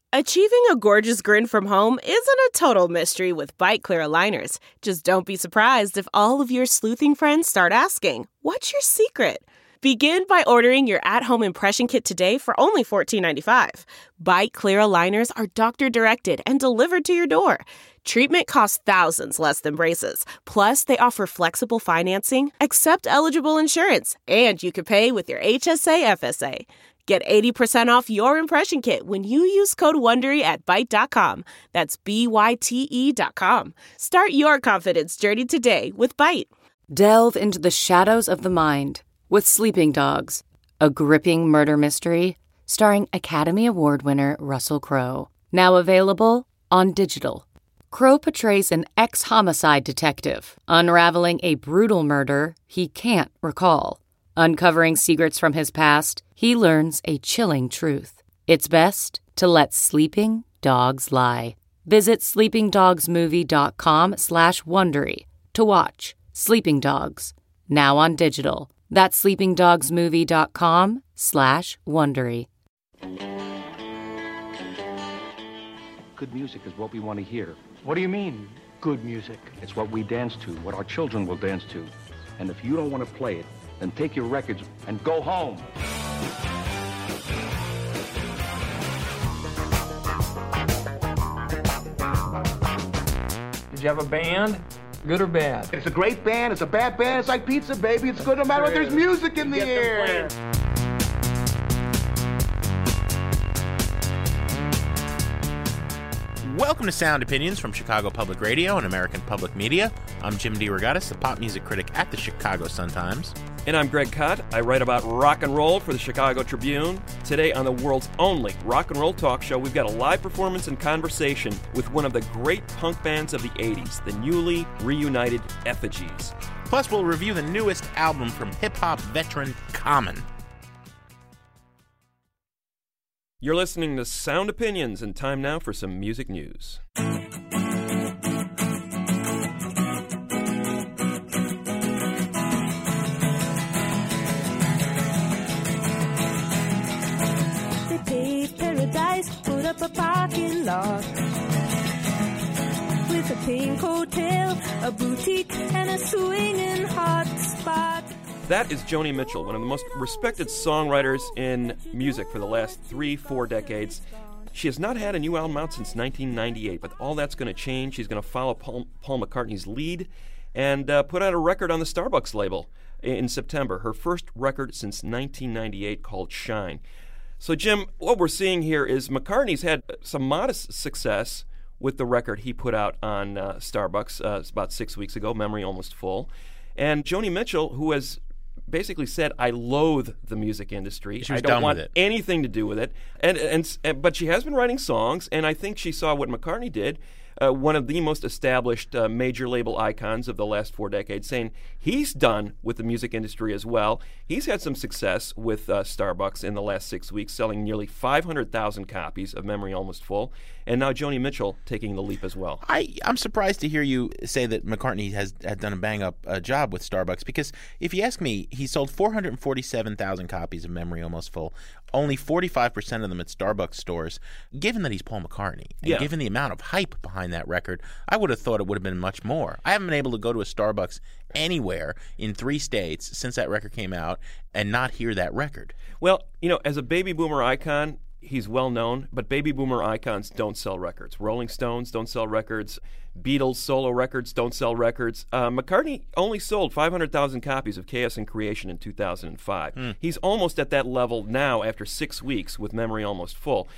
Achieving a gorgeous grin from home isn't a total mystery with Byte Clear aligners. Just don't be surprised if all of your sleuthing friends start asking, "What's your secret?" Begin by ordering your at-home impression kit today for only $14.95. Byte Clear aligners are doctor-directed and delivered to your door. Treatment costs thousands less than braces. Plus, they offer flexible financing, accept eligible insurance, and you can pay with your HSA FSA. Get 80% off your impression kit when you use code WONDERY at Byte.com. That's BYTE.com. Start your confidence journey today with Byte. Delve into the shadows of the mind with Sleeping Dogs, a gripping murder mystery starring Academy Award winner Russell Crowe. Now available on digital. Crowe portrays an ex-homicide detective unraveling a brutal murder he can't recall. Uncovering secrets from his past, he learns a chilling truth. It's best to let sleeping dogs lie. Visit sleepingdogsmovie.com/Wondery to watch Sleeping Dogs, now on digital. That's sleepingdogsmovie.com/Wondery. Good music is what we want to hear. What do you mean, good music? It's what we dance to, what our children will dance to. And if you don't want to play it, then take your records and go home. Did you have a band? Good or bad? It's a great band. It's a bad band. It's like pizza, baby. It's good no matter what. There's music in the air. Welcome to Sound Opinions from Chicago Public Radio and American Public Media. I'm Jim DeRogatis, the pop music critic at the Chicago Sun-Times. And I'm Greg Kot. I write about rock and roll for the Chicago Tribune. Today on the world's only rock and roll talk show, we've got a live performance and conversation with one of the great punk bands of the 80s, the newly reunited Effigies. Plus, we'll review the newest album from hip-hop veteran Common. You're listening to Sound Opinions, and time now for some music news. They paved paradise, put up a parking lot with a pink hotel, a boutique, and a swinging hot spot. That is Joni Mitchell, one of the most respected songwriters in music for the last 3-4 decades. She has not had a new album out since 1998, but all that's going to change. She's going to follow Paul McCartney's lead and put out a record on the Starbucks label in September, her first record since 1998 called Shine. So, Jim, what we're seeing here is McCartney's had some modest success with the record he put out on Starbucks about 6 weeks ago, Memory Almost Full. And Joni Mitchell, who has basically said, I loathe the music industry. I don't want anything to do with it. But she has been writing songs, and I think she saw what McCartney did, one of the most established major label icons of the last 4 decades, saying he's done with the music industry as well. He's had some success with Starbucks in the last 6 weeks, selling nearly 500,000 copies of Memory Almost Full, and now Joni Mitchell taking the leap as well. I'm surprised to hear you say that McCartney had done a bang-up job with Starbucks, because if you ask me, he sold 447,000 copies of Memory Almost Full, only 45% of them at Starbucks stores. Given that he's Paul McCartney, and given the amount of hype behind that record, I would have thought it would have been much more. I haven't been able to go to a Starbucks anywhere in 3 states since that record came out and not hear that record. Well, as a baby boomer icon, he's well known, but baby boomer icons don't sell records. Rolling Stones don't sell records. Beatles solo records don't sell records. McCartney only sold 500,000 copies of Chaos and Creation in 2005. He's almost at that level now after 6 weeks with Memory Almost Full.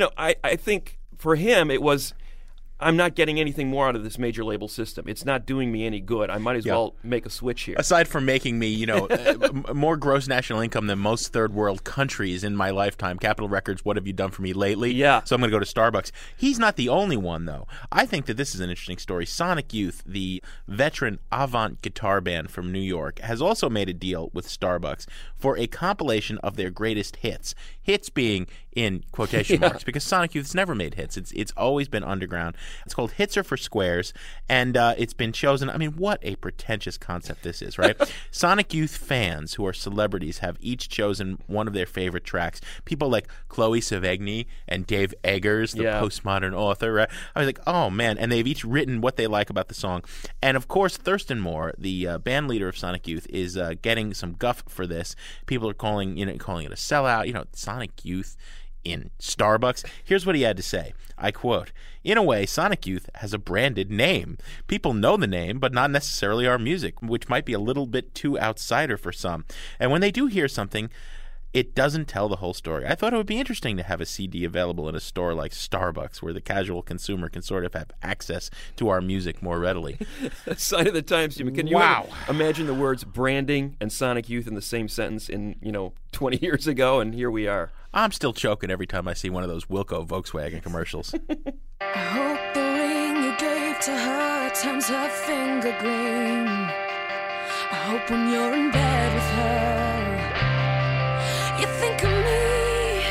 I think for him it was, I'm not getting anything more out of this major label system. It's not doing me any good. I might as well make a switch here. Aside from making me, more gross national income than most third world countries in my lifetime, Capitol Records, what have you done for me lately? Yeah. So I'm going to go to Starbucks. He's not the only one, though. I think that this is an interesting story. Sonic Youth, the veteran avant guitar band from New York, has also made a deal with Starbucks for a compilation of their greatest hits. Hits being in quotation marks, because Sonic Youth's never made hits. It's always been underground. It's called Hits Are for Squares, and it's been chosen. I mean, what a pretentious concept this is, right? Sonic Youth fans who are celebrities have each chosen one of their favorite tracks. People like Chloe Sevigny and Dave Eggers, the postmodern author. Right? I was like, oh, man. And they've each written what they like about the song. And, of course, Thurston Moore, the band leader of Sonic Youth, is getting some guff for this. People are calling it a sellout. Sonic Youth in Starbucks. Here's what he had to say. I quote, "In a way, Sonic Youth has a branded name. People know the name, but not necessarily our music, which might be a little bit too outsider for some. And when they do hear something, it doesn't tell the whole story. I thought it would be interesting to have a CD available in a store like Starbucks where the casual consumer can sort of have access to our music more readily." Sign of the times, Jimmy. Can you imagine the words branding and Sonic Youth in the same sentence in, 20 years ago, and here we are. I'm still choking every time I see one of those Wilco Volkswagen commercials. I hope the ring you gave to her turns her finger green. I hope when you're in bed with her, you think of me.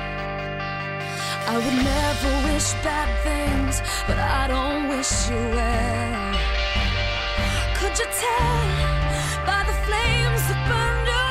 I would never wish bad things, but I don't wish you well. Could you tell by the flames that burned away?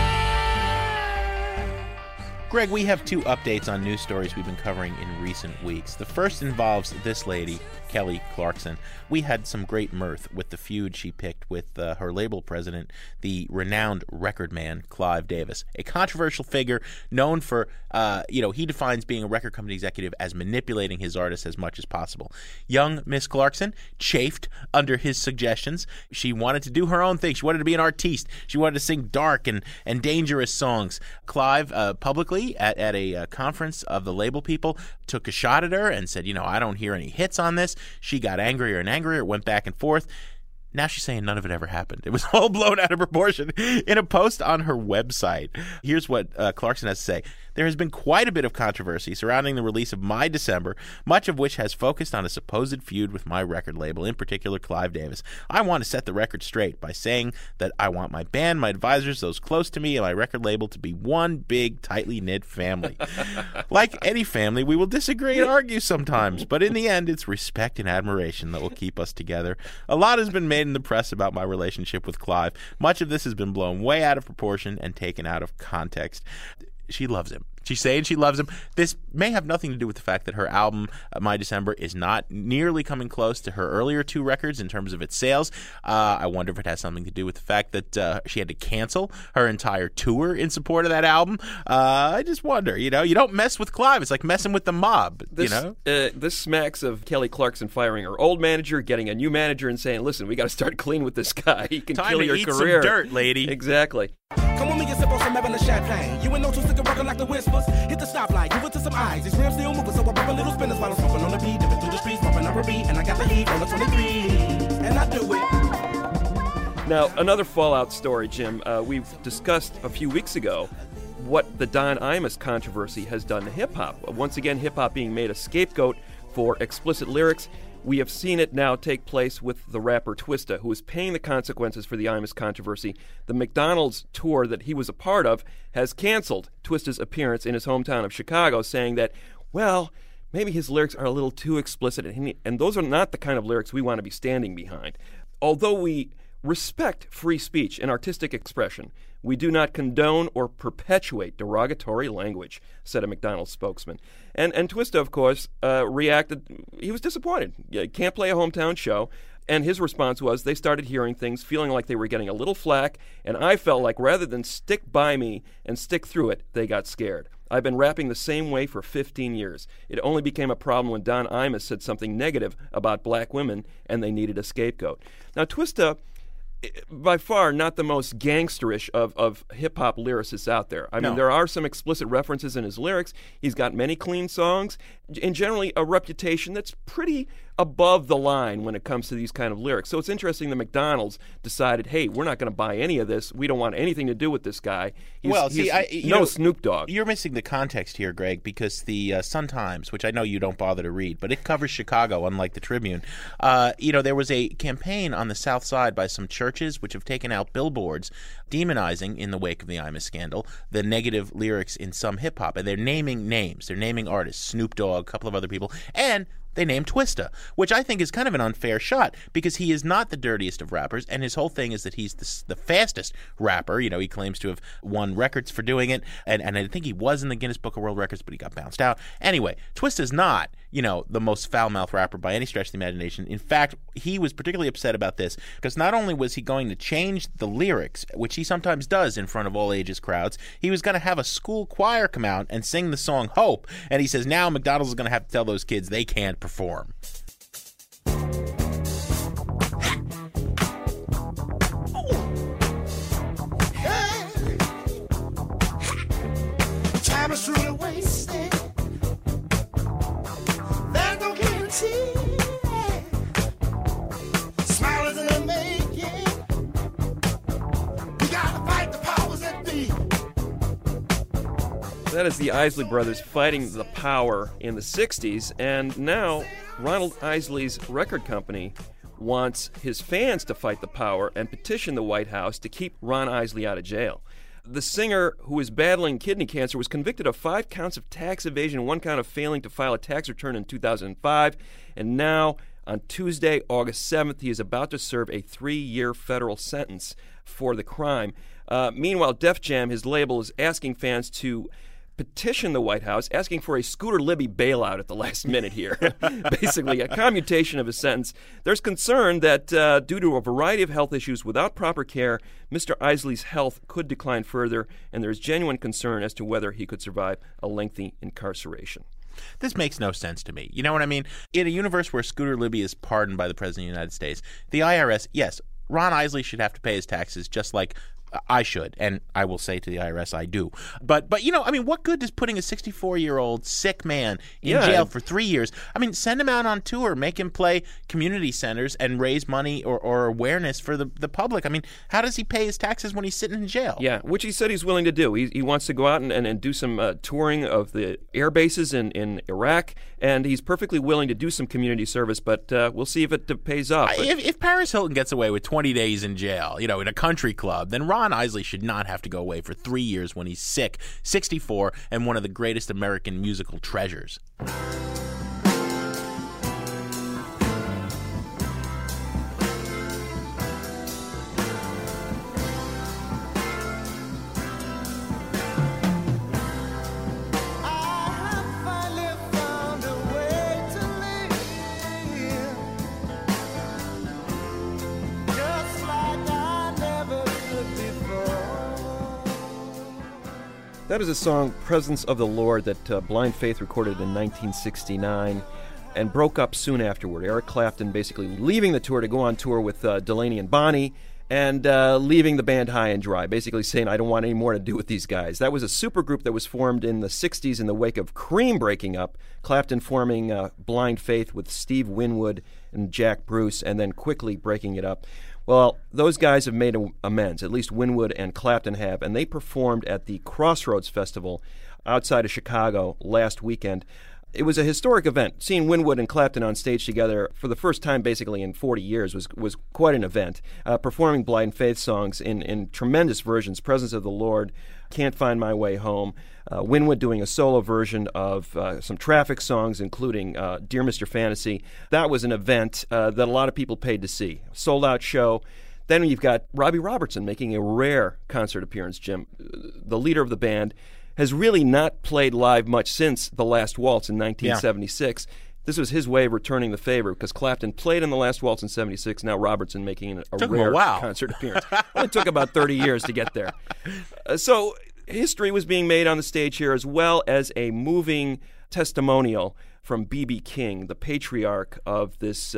Greg, we have two updates on news stories we've been covering in recent weeks. The first involves this lady, Kelly Clarkson. We had some great mirth with the feud she picked with her label president, the renowned record man, Clive Davis, a controversial figure known for, he defines being a record company executive as manipulating his artists as much as possible. Young Miss Clarkson chafed under his suggestions. She wanted to do her own thing. She wanted to be an artiste. She wanted to sing dark and dangerous songs. Clive publicly at a conference of the label people took a shot at her and said, I don't hear any hits on this. She got angrier and angrier. It went back and forth. Now she's saying none of it ever happened. It was all blown out of proportion. In a post on her website, here's what Clarkson has to say. There has been quite a bit of controversy surrounding the release of My December, much of which has focused on a supposed feud with my record label, in particular Clive Davis. I want to set the record straight by saying that I want my band, my advisors, those close to me, and my record label to be one big, tightly knit family. Like any family, we will disagree and argue sometimes, but in the end, it's respect and admiration that will keep us together. A lot has been made in the press about my relationship with Clive. Much of this has been blown way out of proportion and taken out of context. She loves him. She's saying she loves him. This may have nothing to do with the fact that her album, My December, is not nearly coming close to her earlier two records in terms of its sales. I wonder if it has something to do with the fact that she had to cancel her entire tour in support of that album. I just wonder, you don't mess with Clive. It's like messing with the mob, This smacks of Kelly Clarkson firing her old manager, getting a new manager, and saying, listen, we got to start clean with this guy. He can kill your career. Time to eat some dirt, lady. Exactly. Come with me and sip on some Evelyn champagne. You ain't no two stick rockin' like the whispers. Hit the stoplight, give it to some eyes. These rims still moving, so I pop a little spinners while I'm smoking on the beat. Dipping through the streets, bumping up a beat, and I got the heat on the 23. And I do it. Now, another Fallout story, Jim. We've discussed a few weeks ago what the Don Imus controversy has done to hip-hop. Once again, hip-hop being made a scapegoat for explicit lyrics. We have seen it now take place with the rapper Twista, who is paying the consequences for the Imus controversy. The McDonald's tour that he was a part of has canceled Twista's appearance in his hometown of Chicago, saying that, maybe his lyrics are a little too explicit, and those are not the kind of lyrics we want to be standing behind. Although we respect free speech and artistic expression, we do not condone or perpetuate derogatory language, said a McDonald's spokesman. And Twista, of course, reacted. He was disappointed. Can't play a hometown show. And his response was, they started hearing things, feeling like they were getting a little flack, and I felt like rather than stick by me and stick through it, they got scared. I've been rapping the same way for 15 years. It only became a problem when Don Imus said something negative about black women, and they needed a scapegoat. Now, Twista, by far not the most gangsterish of hip-hop lyricists out there. I mean, there are some explicit references in his lyrics. He's got many clean songs, and generally a reputation that's pretty above the line when it comes to these kind of lyrics. So it's interesting that McDonald's decided, hey, we're not going to buy any of this. We don't want anything to do with this guy. He's Snoop Dogg. You're missing the context here, Greg, because the Sun-Times, which I know you don't bother to read, but it covers Chicago, unlike the Tribune. There was a campaign on the South Side by some churches which have taken out billboards demonizing, in the wake of the Imus scandal, the negative lyrics in some hip-hop. And they're naming names. They're naming artists, Snoop Dogg, a couple of other people, and they named Twista, which I think is kind of an unfair shot because he is not the dirtiest of rappers, and his whole thing is that he's the fastest rapper. You know, he claims to have won records for doing it, and I think he was in the Guinness Book of World Records, but he got bounced out. Anyway, Twista's not, you know, the most foul-mouthed rapper by any stretch of the imagination. In fact, he was particularly upset about this because not only was he going to change the lyrics, which he sometimes does in front of all ages crowds, he was going to have a school choir come out and sing the song Hope, and he says now McDonald's is going to have to tell those kids they can't perform. Time is truly wasted. There's no guarantee. Smile is in the making. We gotta fight the powers that be. That is the Isley Brothers fighting the power in the 60s, and now Ronald Isley's record company wants his fans to fight the power and petition the White House to keep Ron Isley out of jail. The singer, who is battling kidney cancer, was convicted of 5 counts of tax evasion, 1 count of failing to file a tax return in 2005, and now, on Tuesday, August 7th, he is about to serve a 3-year federal sentence for the crime. Meanwhile, Def Jam, his label, is asking fans to petition the White House, asking for a Scooter Libby bailout at the last minute here. Basically, a commutation of his sentence. There's concern that due to a variety of health issues without proper care, Mr. Isley's health could decline further, and there's genuine concern as to whether he could survive a lengthy incarceration. This makes no sense to me. You know what I mean? In a universe where Scooter Libby is pardoned by the President of the United States, the IRS, yes, Ron Isley should have to pay his taxes just like I should, and I will say to the IRS I do. But you know, I mean, what good does putting a 64-year-old sick man in jail for 3 years? I mean, send him out on tour, make him play community centers and raise money or awareness for the public. I mean, how does he pay his taxes when he's sitting in jail? Yeah, which he said he's willing to do. He wants to go out and do some touring of the air bases in Iraq, and he's perfectly willing to do some community service, but we'll see if it pays off. If Paris Hilton gets away with 20 days in jail, you know, in a country club, then Ron Isley should not have to go away for 3 years when he's sick, 64, and one of the greatest American musical treasures. That is a song, Presence of the Lord, that Blind Faith recorded in 1969 and broke up soon afterward. Eric Clapton basically leaving the tour to go on tour with Delaney and Bonnie and leaving the band high and dry, basically saying, I don't want any more to do with these guys. That was a supergroup that was formed in the 60s in the wake of Cream breaking up, Clapton forming Blind Faith with Steve Winwood and Jack Bruce, and then quickly breaking it up. Well, those guys have made amends, at least Winwood and Clapton have, and they performed at the Crossroads Festival outside of Chicago last weekend. It was a historic event. Seeing Winwood and Clapton on stage together for the first time basically in 40 years was quite an event. Performing Blind Faith songs in tremendous versions, Presence of the Lord, Can't Find My Way Home, Winwood doing a solo version of some Traffic songs, including Dear Mr. Fantasy. That was an event that a lot of people paid to see. Sold-out show. Then you've got Robbie Robertson making a rare concert appearance, Jim. The leader of the band has really not played live much since The Last Waltz in 1976. Yeah. This was his way of returning the favor because Clapton played in The Last Waltz in 76. Now Robertson making a rare concert appearance. It took about 30 years to get there. So history was being made on the stage here, as well as a moving testimonial from B.B. King, the patriarch of this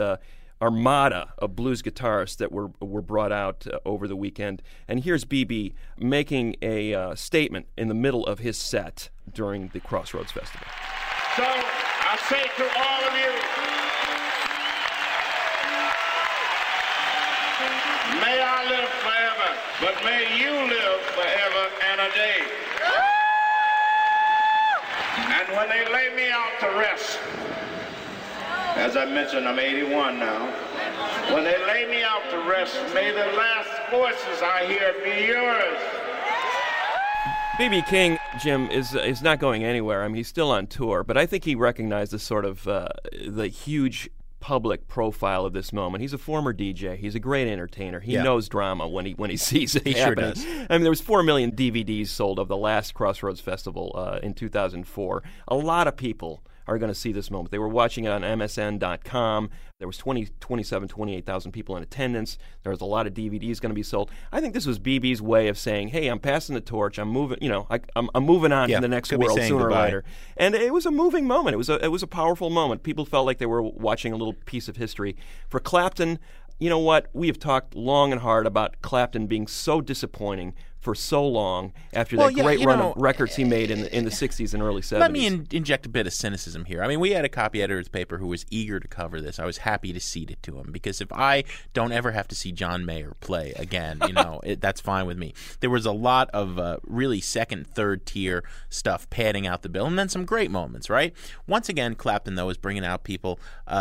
armada of blues guitarists that were brought out over the weekend. And here's B.B. making a statement in the middle of his set during the Crossroads Festival. So I say to all of you, may I live forever, but may you live forever and a day. And when they lay me out to rest, as I mentioned, I'm 81 now. When they lay me out to rest, may the last voices I hear be yours. B.B. King, Jim, is not going anywhere. I mean, he's still on tour, but I think he recognized the sort of the huge public profile of this moment. He's a former DJ. He's a great entertainer. He knows drama when he sees it happening. Sure does. I mean, there was 4 million DVDs sold of the last Crossroads Festival in 2004. A lot of people are going to see this moment. They were watching it on MSN.com. There was 28,000 people in attendance. There was a lot of DVDs going to be sold. I think this was BB's way of saying, "Hey, I'm passing the torch. I'm moving. I'm moving on to the next world sooner or later." And it was a moving moment. It was a powerful moment. People felt like they were watching a little piece of history. For Clapton, you know what? We have talked long and hard about Clapton being so disappointing for so long after that great run of records he made in the 60s and early 70s. Let me inject a bit of cynicism here. I mean, we had a copy editor of the paper who was eager to cover this. I was happy to cede it to him because if I don't ever have to see John Mayer play again, that's fine with me. There was a lot of really second, third tier stuff padding out the bill, and then some great moments, right? Once again, Clapton, though, is bringing out people,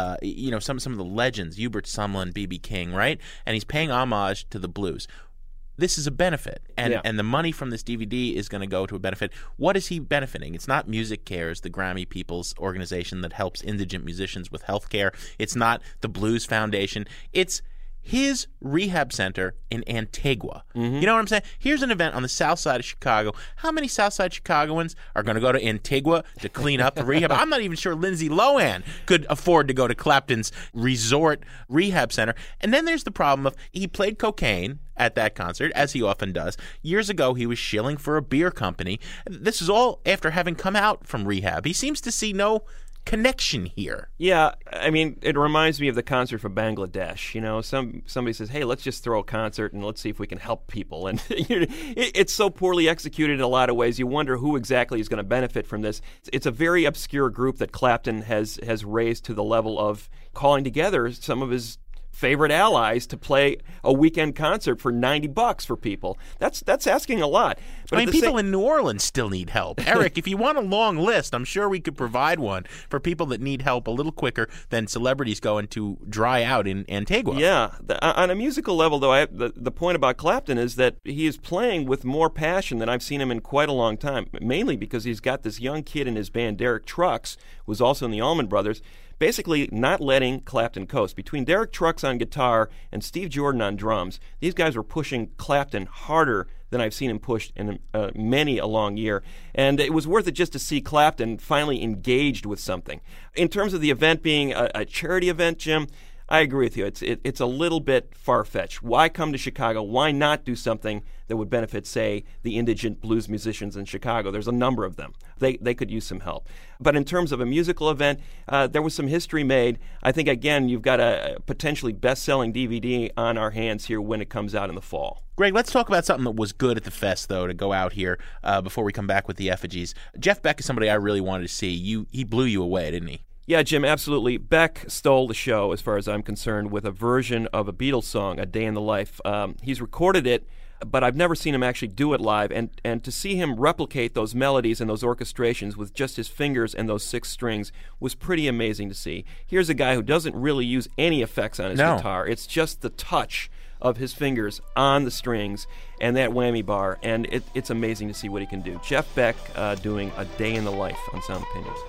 some of the legends, Hubert Sumlin, B.B. King, right? And he's paying homage to the blues. This is a benefit, and the money from this DVD is going to go to a benefit. What is he benefiting? It's not Music Cares, the Grammy People's organization that helps indigent musicians with health care. It's not the Blues Foundation. It's his rehab center in Antigua. Mm-hmm. You know what I'm saying? Here's an event on the south side of Chicago. How many south side Chicagoans are going to go to Antigua to clean up the rehab? I'm not even sure Lindsay Lohan could afford to go to Clapton's resort rehab center. And then there's the problem of he played cocaine at that concert, as he often does. Years ago, he was shilling for a beer company. This is all after having come out from rehab. He seems to see no connection here. Yeah, I mean, it reminds me of the concert for Bangladesh. Somebody says, "Hey, let's just throw a concert and let's see if we can help people." And it's so poorly executed in a lot of ways. You wonder who exactly is going to benefit from this. It's a very obscure group that Clapton has raised to the level of calling together some of his favorite allies to play a weekend concert for $90 for people. That's asking a lot. But I mean, people in New Orleans still need help. Eric, if you want a long list, I'm sure we could provide one for people that need help a little quicker than celebrities going to dry out in Antigua. Yeah. On a musical level, though, the point about Clapton is that he is playing with more passion than I've seen him in quite a long time, mainly because he's got this young kid in his band, Derek Trucks, who's also in the Allman Brothers, basically not letting Clapton coast. Between Derek Trucks on guitar and Steve Jordan on drums, these guys were pushing Clapton harder than I've seen him pushed in many a long year. And it was worth it just to see Clapton finally engaged with something. In terms of the event being a charity event, Jim, I agree with you. It's a little bit far-fetched. Why come to Chicago? Why not do something that would benefit, say, the indigent blues musicians in Chicago? There's a number of them. They could use some help. But in terms of a musical event, there was some history made. I think, again, you've got a potentially best-selling DVD on our hands here when it comes out in the fall. Greg, let's talk about something that was good at the fest, though, to go out here before we come back with the effigies. Jeff Beck is somebody I really wanted to see. He blew you away, didn't he? Yeah, Jim, absolutely. Beck stole the show, as far as I'm concerned, with a version of a Beatles song, A Day in the Life. He's recorded it, but I've never seen him actually do it live. And to see him replicate those melodies and those orchestrations with just his fingers and those 6 strings was pretty amazing to see. Here's a guy who doesn't really use any effects on his guitar. It's just the touch of his fingers on the strings and that whammy bar, and it's amazing to see what he can do. Jeff Beck doing A Day in the Life on Sound Opinions.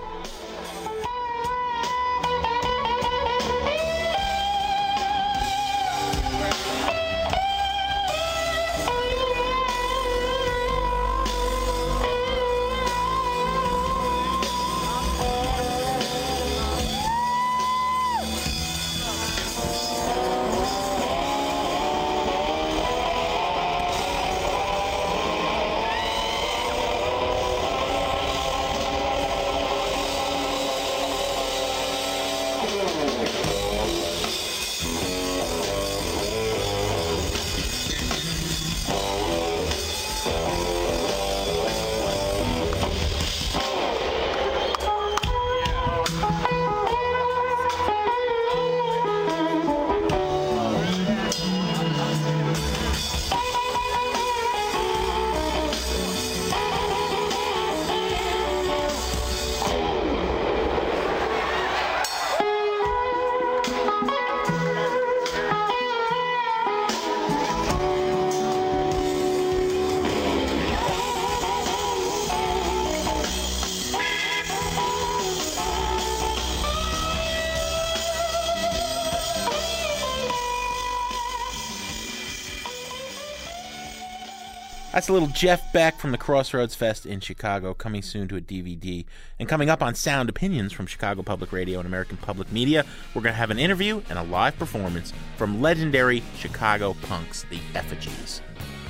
That's a little Jeff Beck from the Crossroads Fest in Chicago, coming soon to a DVD. And coming up on Sound Opinions from Chicago Public Radio and American Public Media, we're going to have an interview and a live performance from legendary Chicago punks, the Effigies.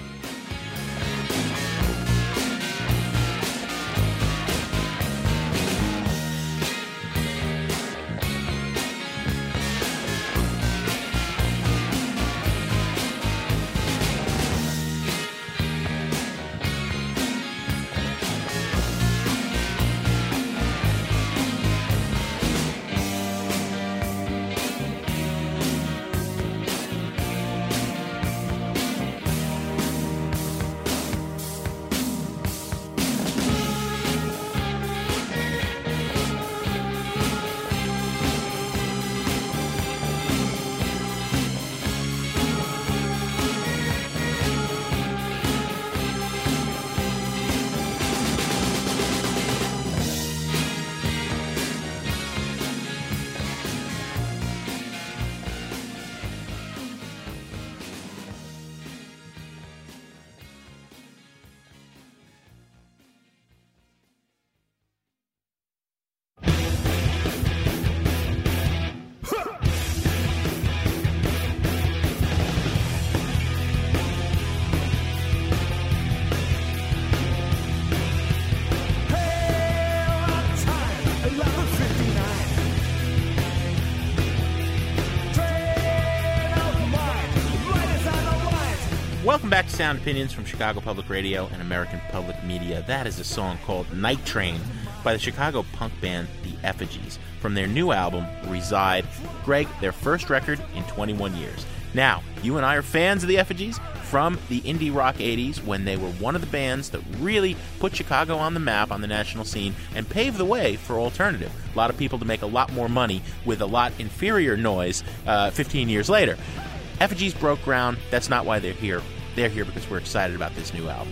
Welcome back to Sound Opinions from Chicago Public Radio and American Public Media. That is a song called Night Train by the Chicago punk band The Effigies from their new album, Reside. Greg, their first record in 21 years. Now, you and I are fans of The Effigies from the indie rock 80s when they were one of the bands that really put Chicago on the map on the national scene and paved the way for alternative. A lot of people to make a lot more money with a lot inferior noise 15 years later. Effigies broke ground. That's not why they're here. They're here because we're excited about this new album.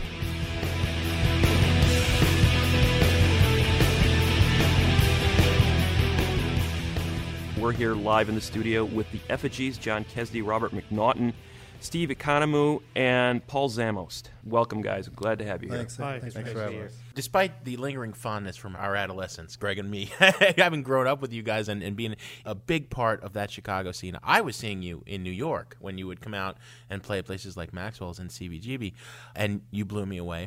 We're here live in the studio with the Effigies, John Kesdy, Robert McNaughton, Steve Economou, and Paul Zamost. Welcome, guys. I'm glad to have you here. Thanks for having us. Despite the lingering fondness from our adolescence, Greg and me, having grown up with you guys and being a big part of that Chicago scene, I was seeing you in New York when you would come out and play at places like Maxwell's and CBGB, and you blew me away.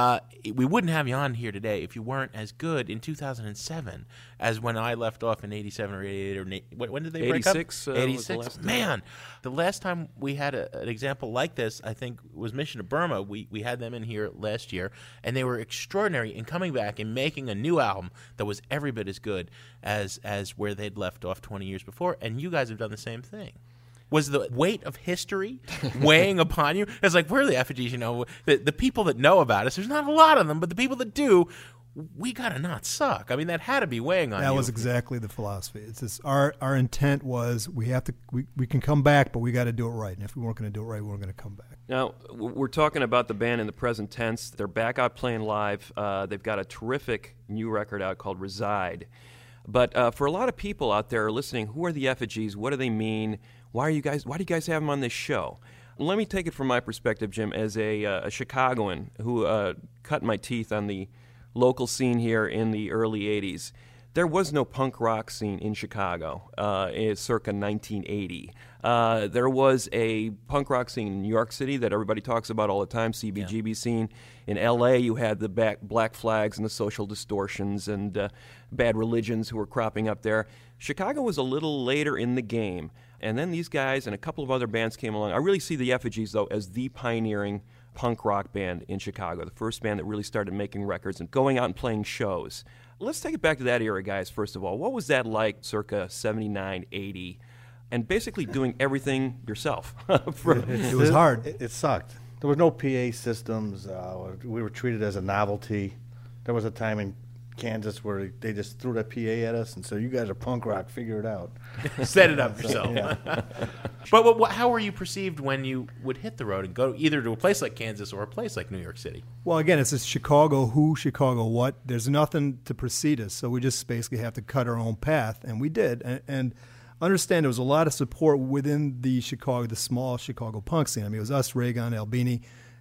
We wouldn't have you on here today if you weren't as good in 2007 as when I left off in 87 or 88 or when did they break up? 86. Man, the last time we had an example like this, I think, was Mission to Burma. We had them in here last year, and they were extraordinary in coming back and making a new album that was every bit as good as where they'd left off 20 years before, and you guys have done the same thing. Was the weight of history weighing upon you? It's like, we're the Effigies, you know, the people that know about us, there's not a lot of them, but the people that do, we gotta not suck. I mean, that had to be weighing on you. That was exactly the philosophy. It's just our intent was we can come back, but we got to do it right. And if we weren't going to do it right, we weren't going to come back. Now, we're talking about the band in the present tense. They're back out playing live. They've got a terrific new record out called Reside. But for a lot of people out there listening, who are the Effigies? What do they mean? Why do you guys have them on this show? Let me take it from my perspective, Jim, as a Chicagoan who cut my teeth on the local scene here in the early 80s. There was no punk rock scene in Chicago circa 1980. There was a punk rock scene in New York City that everybody talks about all the time, CBGB scene. In L.A., you had the Black Flags and the Social Distortions and Bad Religions who were cropping up there. Chicago was a little later in the game. And then these guys and a couple of other bands came along. I really see the Effigies, though, as the pioneering punk rock band in Chicago, the first band that really started making records and going out and playing shows. Let's take it back to that era, guys, first of all. What was that like circa 79, 80, and basically doing everything yourself? It was hard. It sucked. There was no PA systems. We were treated as a novelty. There was a time in Kansas where they just threw that PA at us and said, you guys are punk rock, figure it out. Set it up yourself. Yeah. But how were you perceived when you would hit the road and go either to a place like Kansas or a place like New York City? Well, again, it's just Chicago who, Chicago what. There's nothing to precede us, so we just basically have to cut our own path, and we did. And understand there was a lot of support within the small Chicago punk scene. I mean, it was us, Raygun, Albini,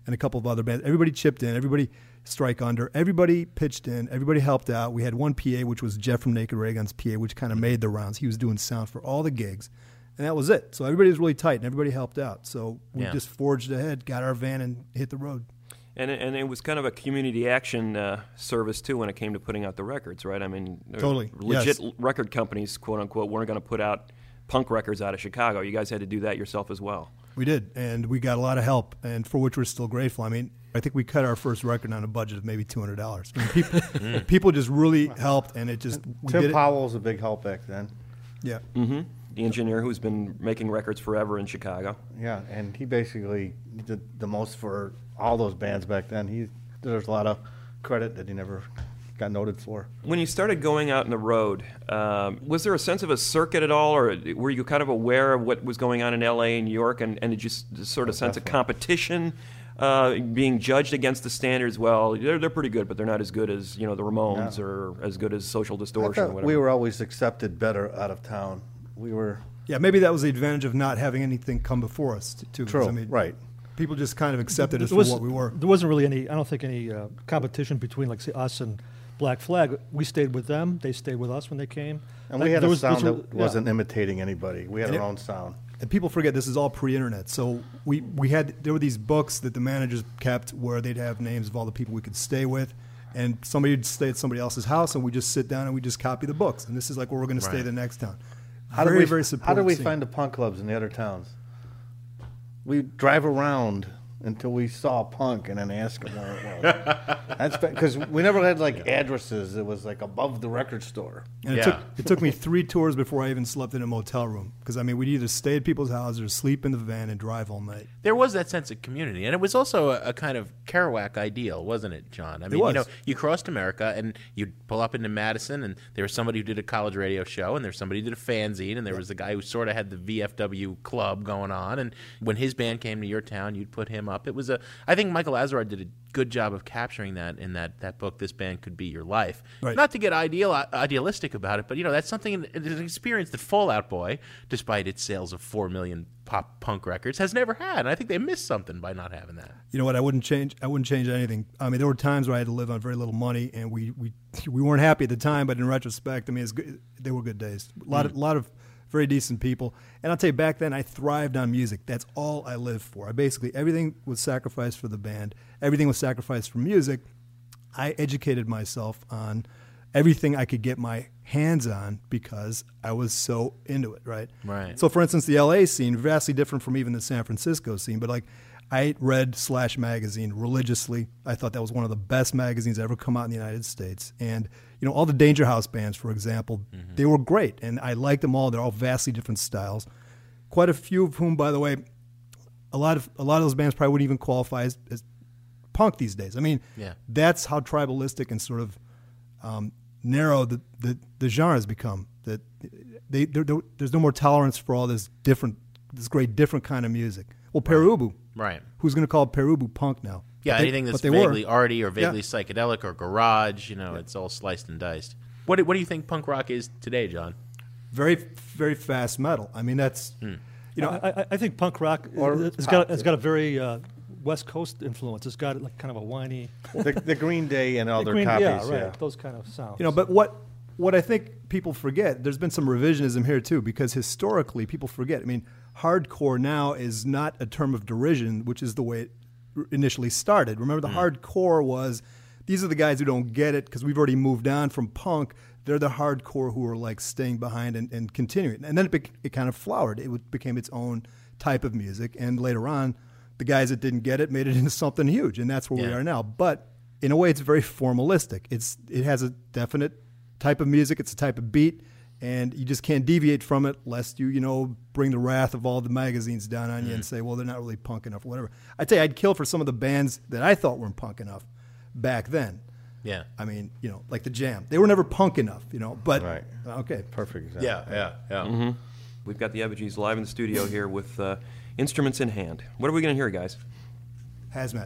and a couple of other bands. Everybody chipped in. Everybody Strike Under. Everybody pitched in. Everybody helped out. We had one PA, which was Jeff from Naked Ray Guns PA, which kind of made the rounds. He was doing sound for all the gigs, and that was it. So everybody was really tight, and everybody helped out. So we just forged ahead, got our van, and hit the road. And it was kind of a community action service, too, when it came to putting out the records, right? I mean, totally. Legit record companies, quote-unquote, weren't going to put out punk records out of Chicago. You guys had to do that yourself as well. We did, and we got a lot of help, and for which we're still grateful. I mean, I think we cut our first record on a budget of maybe $200. I mean, people just really helped, and it just... Tim Powell was a big help back then. Yeah. Mm-hmm. The engineer who's been making records forever in Chicago. Yeah, and he basically did the most for all those bands back then. There's a lot of credit that he never got noted for. When you started going out on the road, was there a sense of a circuit at all, or were you kind of aware of what was going on in L.A. and New York, and did you sort of sense a competition, being judged against the standards? Well, they're pretty good, but they're not as good as the Ramones or as good as Social Distortion. I or thought whatever. we were always accepted better out of town. We were. Yeah, maybe that was the advantage of not having anything come before us, too. True, I mean, right. People just kind of accepted us for what we were. There wasn't really any, I don't think, any competition between, like, say, us and Black Flag. We stayed with them. They stayed with us when they came. And we had a sound that wasn't imitating anybody. We had our own sound. And people forget this is all pre-internet. So there were these books that the managers kept where they'd have names of all the people we could stay with. And somebody would stay at somebody else's house, and we just sit down and we just copy the books. And this is like where we're going to stay the next town. How did we find the punk clubs in the other towns? We drive around until we saw punk and then ask them where it was. That's because we never had like addresses. It was like above the record store. And it took me 3 tours before I even slept in a motel room, because I mean we'd either stay at people's houses or sleep in the van and drive all night. There was that sense of community, and it was also a kind of Kerouac ideal, wasn't it, John? I mean, you crossed America and you'd pull up into Madison, and there was somebody who did a college radio show, and there was somebody who did a fanzine, and there was the guy who sort of had the VFW club going on, and when his band came to your town, you'd put him up. It was I think Michael Azerrad did a good job of capturing that in that book, This Band Could Be Your Life. Right. Not to get idealistic about it, but that's something, an experience that Fall Out Boy, despite its sales of 4 million pop punk records, has never had. And I think they missed something by not having that. You know what? I wouldn't change anything. I mean, there were times where I had to live on very little money, and we weren't happy at the time, but in retrospect, I mean, they were good days. A lot of very decent people. And I'll tell you, back then I thrived on music. That's all I lived for. Everything was sacrificed for the band. Everything was sacrificed for music. I educated myself on everything I could get my hands on because I was so into it, right? Right. So, for instance, the LA scene, vastly different from even the San Francisco scene, but like I read Slash magazine religiously. I thought that was one of the best magazines ever come out in the United States. And all the Danger House bands, for example, they were great, and I liked them all. They're all vastly different styles. Quite a few of whom, by the way, a lot of those bands probably wouldn't even qualify as punk these days. I mean, that's how tribalistic and sort of narrow the genre has become. That there's no more tolerance for all this great different kind of music. Well, Perubu, right? Who's going to call Perubu punk now? Yeah, anything that's vaguely arty or vaguely psychedelic or garage, it's all sliced and diced. What do you think punk rock is today, John? Very, very fast metal. I mean, that's I think punk rock has got a very West Coast influence. It's got like kind of a whiny. The Green Day and all their copies. Yeah, right. Those kind of sounds. But what I think people forget, there's been some revisionism here too, because historically people forget. I mean, hardcore now is not a term of derision, which is the way it initially started. Remember, the hardcore was, these are the guys who don't get it because we've already moved on from punk. They're the hardcore who are like staying behind and continuing. And then it kind of flowered. It became its own type of music. And later on, the guys that didn't get it made it into something huge. And that's where we are now. But in a way, it's very formalistic. It has a definite type of music. It's a type of beat. And you just can't deviate from it lest you, bring the wrath of all the magazines down on you and say, well, they're not really punk enough or whatever. I'd tell you, I'd kill for some of the bands that I thought weren't punk enough back then. Yeah. I mean, like the Jam. They were never punk enough, but right. Okay. Perfect example. Yeah. Mm-hmm. We've got the Effigies live in the studio here with instruments in hand. What are we going to hear, guys? Hazmat.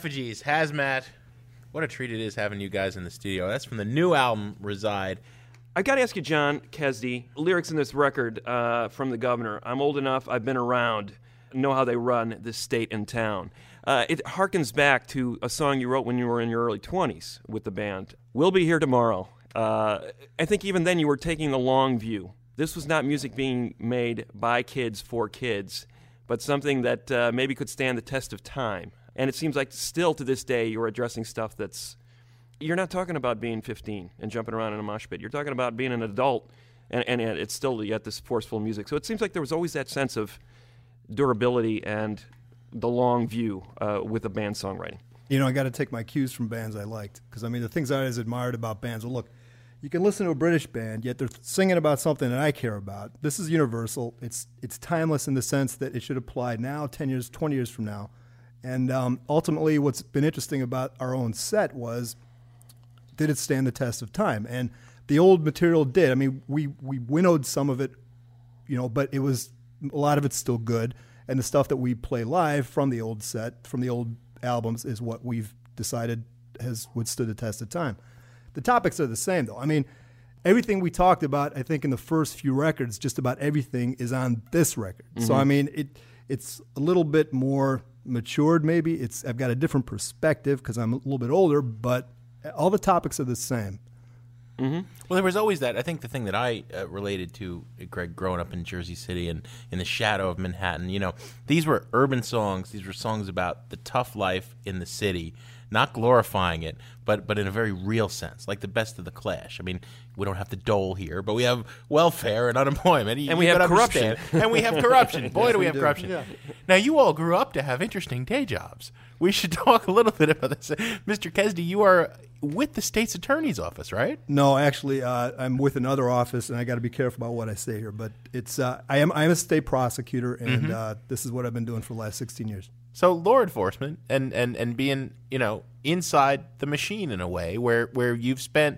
Effigies, Hazmat. What a treat it is having you guys in the studio. That's from the new album, Reside. I got to ask you, John Kesdy, lyrics in this record from The Governor. I'm old enough, I've been around, know how they run this state and town. It harkens back to a song you wrote when you were in your early 20s with the band. We'll Be Here Tomorrow. I think even then you were taking the long view. This was not music being made by kids for kids, but something that maybe could stand the test of time. And it seems like still to this day you're addressing stuff that's... You're not talking about being 15 and jumping around in a mosh pit. You're talking about being an adult, and it's still yet this forceful music. So it seems like there was always that sense of durability and the long view with the band songwriting. You know, I got to take my cues from bands I liked. Because, I mean, the things I always admired about bands, well, look, you can listen to a British band, yet they're singing about something that I care about. This is universal. It's timeless in the sense that it should apply now, 10 years, 20 years from now. And ultimately, what's been interesting about our own set was, did it stand the test of time? And the old material did. I mean, we winnowed some of it, you know, but it was, a lot of it's still good. And the stuff that we play live from the old set, from the old albums, is what we've decided has withstood the test of time. The topics are the same, though. I mean, everything we talked about, I think, in the first few records, just about everything is on this record. Mm-hmm. So, I mean, it's a little bit more matured, maybe. I've got a different perspective because I'm a little bit older, but all the topics are the same. Mm-hmm. Well, there was always that. I think the thing that I related to, Greg, growing up in Jersey City and in the shadow of Manhattan, you know, these were urban songs. These were songs about the tough life in the city, not glorifying it, but in a very real sense, like the Best of the Clash. I mean, we don't have the dole here, but we have welfare and unemployment. And we have corruption. And we have corruption. Boy, yes, do we have corruption. Yeah. Now, you all grew up to have interesting day jobs. We should talk a little bit about this. Mr. Kesdy, you are with the state's attorney's office, right? No, actually, I'm with another office, and I got to be careful about what I say here. But it's I'm a state prosecutor, and this is what I've been doing for the last 16 years. So law enforcement and being, you know, inside the machine in a way where you've spent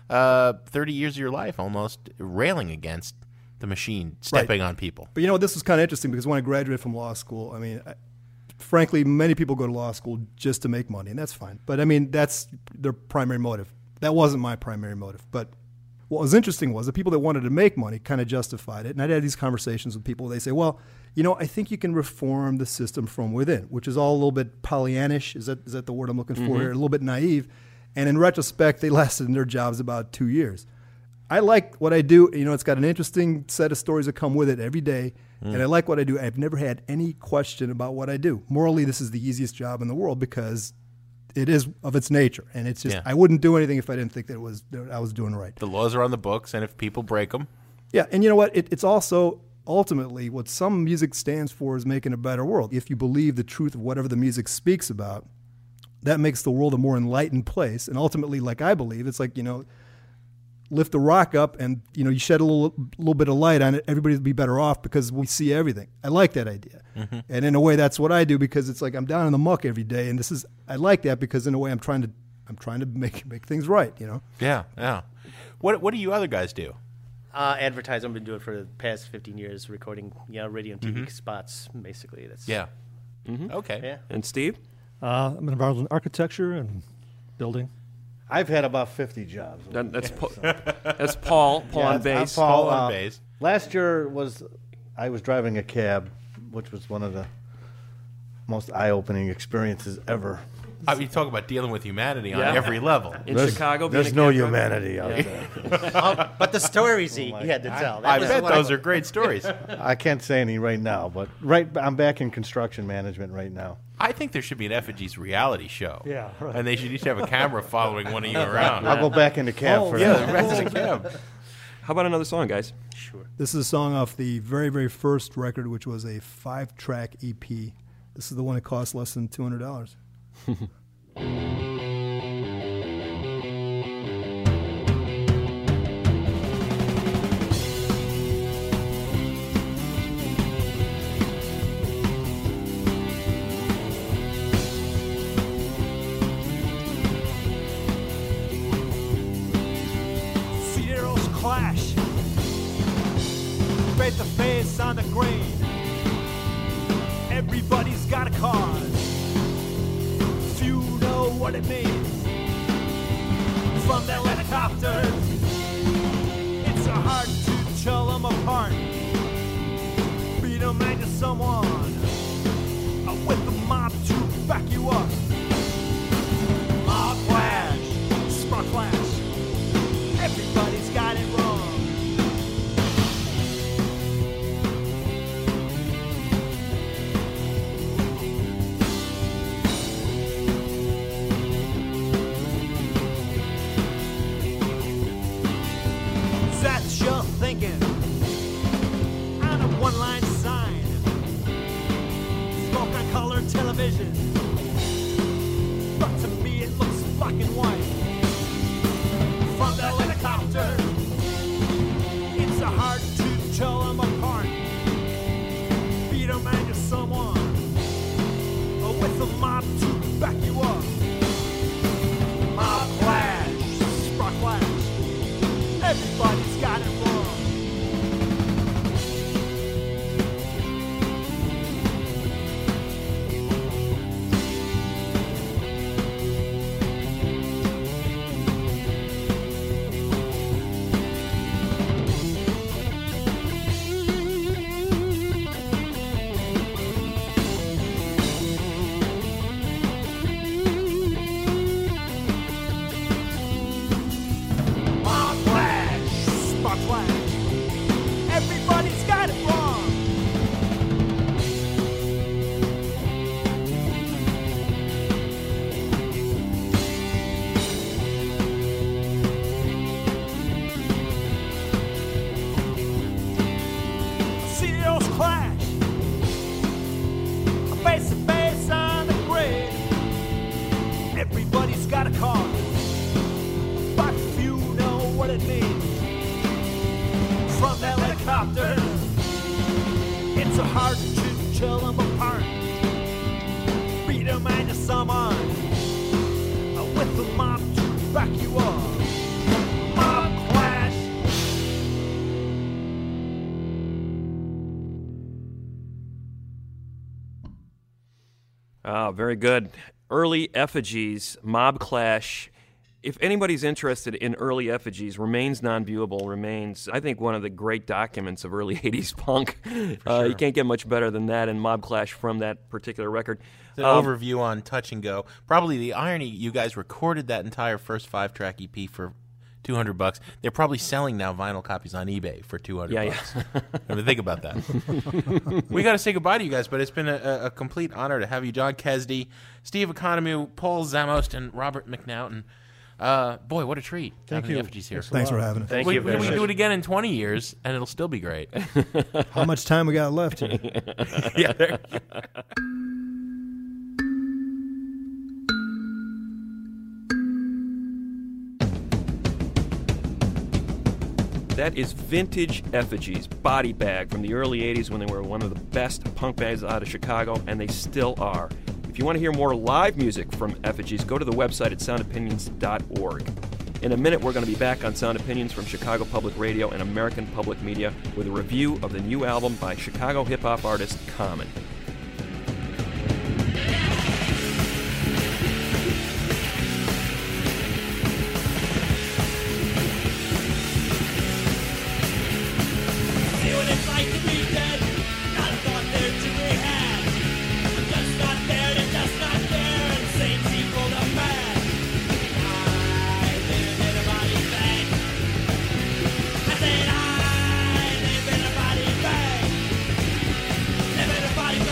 30 years of your life almost railing against the machine, stepping on people. But, you know, this was kind of interesting because when I graduated from law school, I mean, frankly, many people go to law school just to make money, and that's fine. But, I mean, that's their primary motive. That wasn't my primary motive. But what was interesting was the people that wanted to make money kind of justified it. And I'd had these conversations with people. They say, well, you know, I think you can reform the system from within, which is all a little bit Pollyannish. Is that the word I'm looking for here? A little bit naive. And in retrospect, they lasted in their jobs about 2 years. I like what I do. You know, it's got an interesting set of stories that come with it every day. And I like what I do. I've never had any question about what I do. Morally, this is the easiest job in the world because it is of its nature. And it's just, I wouldn't do anything if I didn't think that I was doing right. The laws are on the books, and if people break them. Yeah, and you know what? It's also ultimately what some music stands for is making a better world. If you believe the truth of whatever the music speaks about, that makes the world a more enlightened place. And ultimately, like I believe, it's like, you know, lift the rock up and, you know, you shed a little bit of light on it, everybody will be better off because we see everything. I like that idea. And in a way, that's what I do because it's like I'm down in the muck every day. And I like that because in a way I'm trying to make things right, you know? Yeah, yeah. What do you other guys do? Advertising. I've been doing for the past 15 years, recording, you know, radio and TV spots, basically. That's Okay. Yeah. And Steve? I'm involved in architecture and building. I've had about 50 jobs. That's Paul on bass. Paul on bass. Last year I was driving a cab, which was one of the most eye-opening experiences ever. You talk about dealing with humanity on every level. In Chicago, there's no humanity out there. But the stories he had to tell. I bet those are great stories. I can't say any right now, but I'm back in construction management right now. I think there should be an Effigies reality show. Yeah, right. And they should each have a camera following one of you around. I'll go back into cab for that. Yeah, back to the cab. How about another song, guys? Sure. This is a song off the very, very first record, which was a 5-track EP. This is the one that cost less than $200. Sierras clash, face to face on the green. Everybody's got a cause. Few what it means. From their helicopters, it's so hard to tell them apart. Beat them into someone with the mob to back you up. Mob clash, spark flash, everybody's got it wrong. That's your thinking on a one-line sign. Smoke on color television, but to me it looks black and white. From the helicopter, it's so hard to tell them apart. Beat them into someone with a mob to back you up. Mob clash, spark flash, everybody's got it wrong. Mob clash, spark flash, everybody's got it wrong. CEOs clash, face to face on the grid. Everybody's got a car, but few know what it means. From the helicopter, it's so hard to tell them apart. Beat them into someone with the mob to back you up. Mob clash. Ah, very good. Early effigies, Mob Clash. If anybody's interested in early effigies, Remains Non-Viewable remains, I think, one of the great documents of early 80s punk. Sure. You can't get much better than that, and Mob Clash from that particular record. The overview on Touch and Go. Probably the irony, you guys recorded that entire first 5-track EP for $200. They're probably selling now vinyl copies on eBay for $200. Yeah. I mean, think about that. We got to say goodbye to you guys, but it's been a complete honor to have you, John Kesdy, Steve Economou, Paul Zamost, and Robert McNaughton. Boy, what a treat. Thank having you. the effigies here. Thanks for having us. Thank you very we much. do it again in 20 years, and it'll still be great. How much time we got left here? Yeah, there you go. That is Vintage Effigies, Body Bag, from the early 80s when they were one of the best punk bands out of Chicago, and they still are. If you want to hear more live music from Effigies, go to the website at soundopinions.org. In a minute, we're going to be back on Sound Opinions from Chicago Public Radio and American Public Media with a review of the new album by Chicago hip-hop artist Common. Living a body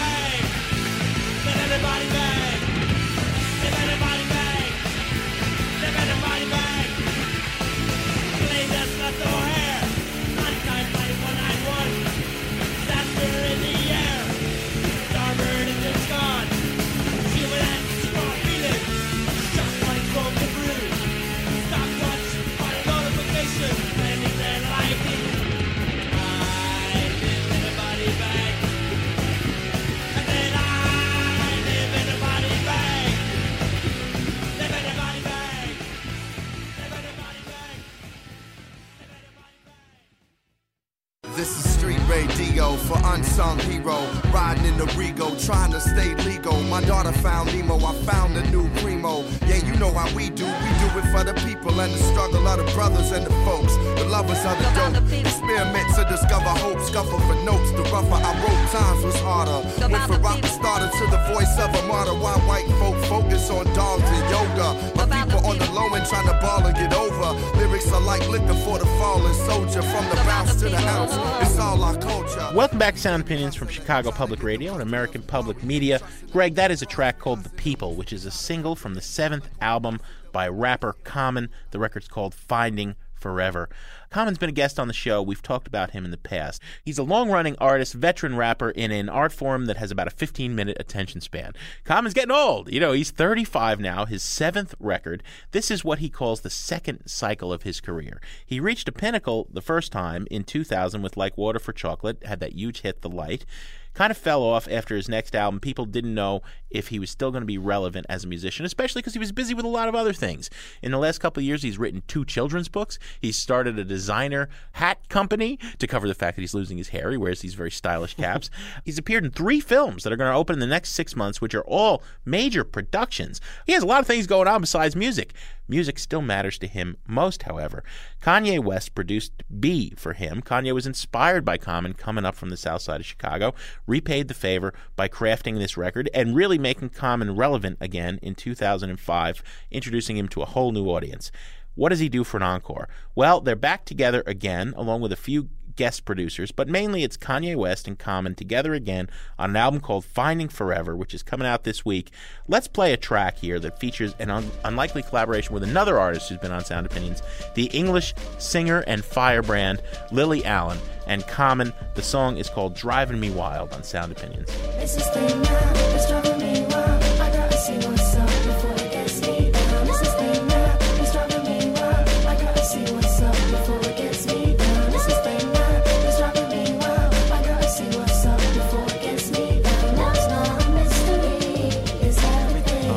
Ego for unsung hero. Riding in the Rego, trying to stay legal. My daughter found Nemo, I found a new primo. Yeah, you know how we do it for the people and the struggle of the brothers and the folks, the lovers of the dope. Experiments to discover hope, scuffle for notes. The rougher I wrote, times was harder. Went from rock starter to the voice of a martyr. Why white folk focus on dogs and yoga? My people on the low end trying to ball and get over. Lyrics are like liquor for the fallen soldier. From the bounce to the house, it's all our culture. Welcome back to Sound Opinions from Chicago Public Radio and American Public Media. Greg, that is a track called The People, which is a single from the 7th album by rapper Common. The record's called Finding Forever. Common's been a guest on the show. We've talked about him in the past. He's a long-running artist, veteran rapper in an art form that has about a 15-minute attention span. Common's getting old. You know, he's 35 now, his 7th record. This is what he calls the second cycle of his career. He reached a pinnacle the first time in 2000 with Like Water for Chocolate, had that huge hit, The Light. Kind of fell off after his next album. People didn't know if he was still going to be relevant as a musician, especially because he was busy with a lot of other things. In the last couple of years, he's written 2 children's books. He's started a designer hat company to cover the fact that he's losing his hair. He wears these very stylish caps. He's appeared in 3 films that are going to open in the next 6 months, which are all major productions. He has a lot of things going on besides music. Music still matters to him most, however. Kanye West produced B for him. Kanye was inspired by Common coming up from the south side of Chicago, repaid the favor by crafting this record and really making Common relevant again in 2005, introducing him to a whole new audience. What does he do for an encore? Well, they're back together again, along with a few guest producers, but mainly it's Kanye West and Common together again on an album called Finding Forever, which is coming out this week. Let's play a track here that features an unlikely collaboration with another artist who's been on Sound Opinions, the English singer and firebrand Lily Allen, and Common. The song is called Driving Me Wild on Sound Opinions. It's this thing now that's driving me wild. I gotta see what's up before it gets me down. It's this thing now that's driving me wild. I gotta see what's up before it gets me down. It's this thing now that's driving me wild. I gotta see what's up before it gets me down. Love's not a mystery, it's everything.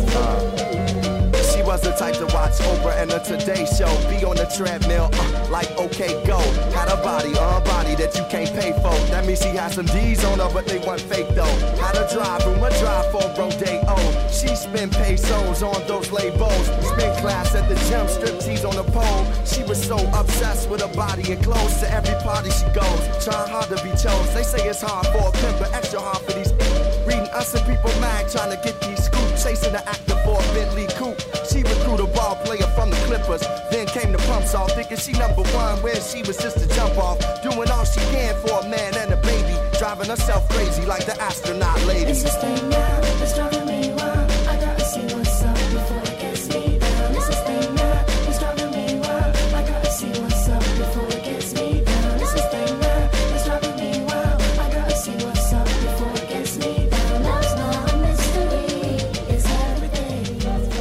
She was the type to watch Oprah and the Today Show. Be on the treadmill, like okay, go. Had a body that you can't pay for. That means she had some D's on her, but they weren't fake though. Had a drive room, a drive for Rodeo. She spent pesos on those labels. Spent class at the gym, striptease on the pole. She was so obsessed with her body and clothes. To every party she goes, trying hard to be chose. They say it's hard for a pimp, but extra hard for these. Reading Us and People Mag, trying to get these scoops. Chasing the actor for a Bentley coupe. She recruited a ball player from the Clippers. Then came the pumps off, thinking she number one, where she was just a jump off. Doing all she can for a man and a baby. Driving herself crazy like the astronaut lady. It's this thing now that's driving me wild. I gotta see what's up before it gets me down. It's this thing now that's driving me wild. I gotta see what's up before it gets me down. It's this thing now that's driving me wild. I gotta see what's up before it gets me down. Love's not a mystery, it's everything.